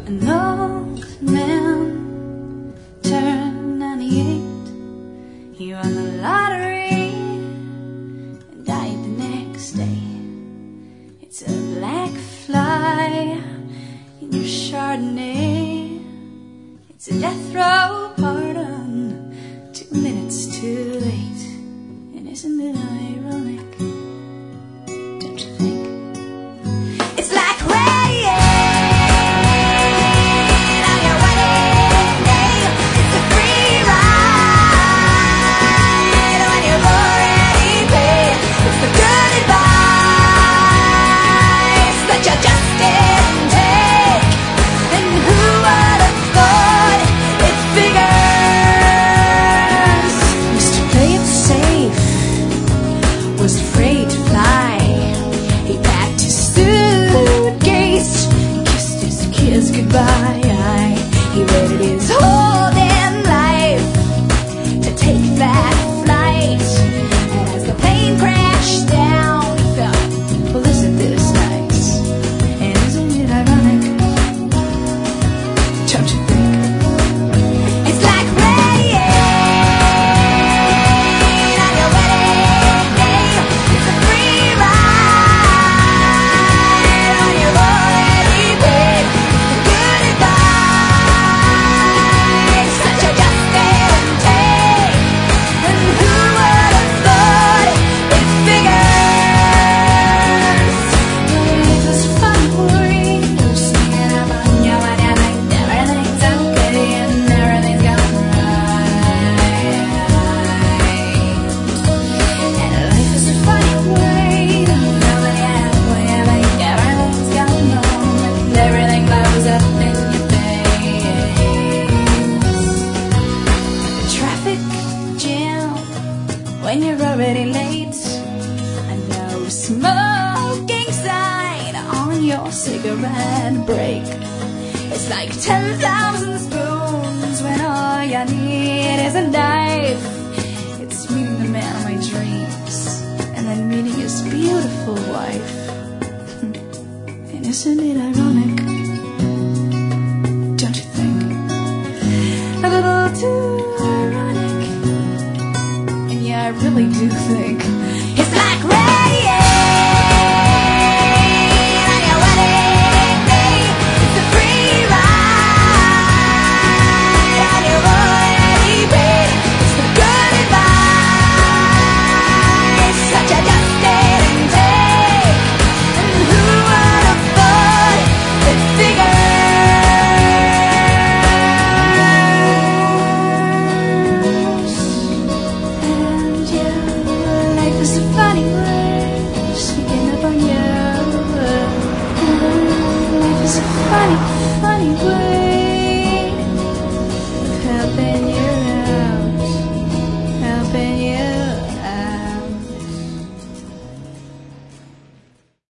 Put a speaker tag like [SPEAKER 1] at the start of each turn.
[SPEAKER 1] An old man turned 98. He won the lottery and died the next day. It's a black fly in your Chardonnay. It's a death row pardon, 2 minutes too late. And isn't it ironic? Don't you think? It's like rain on your wedding day. It's a free ride when you've already paid. It's the good advice that you just didn't take. And who would have thought it figures? Used to play it safe, was afraid to fly. He packed his suitcase, kissed his kids goodbye. He waited his whole damn life to take that flight. And as the plane crashed down, he felt, well, isn't this nice? And isn't it ironic? Don't you think? It's like rain on your wedding day. It's a free ride when you've already paid. It's the good advice that you just didn't take. And who would have thought it figures? Life is fun for you, sneaking up on you when you think everything's okay and everything's going right. And life is a funny way to know when you think everything's going wrong and everything blows up in your face. The traffic jam when you're already late. A no smoking sign on your cigarette break. It's like 10,000 spoons when all you need is a knife. It's meeting the man of my dreams and then meeting his beautiful wife. And isn't it ironic? Don't you think? A little too ironic. And yeah, I really do think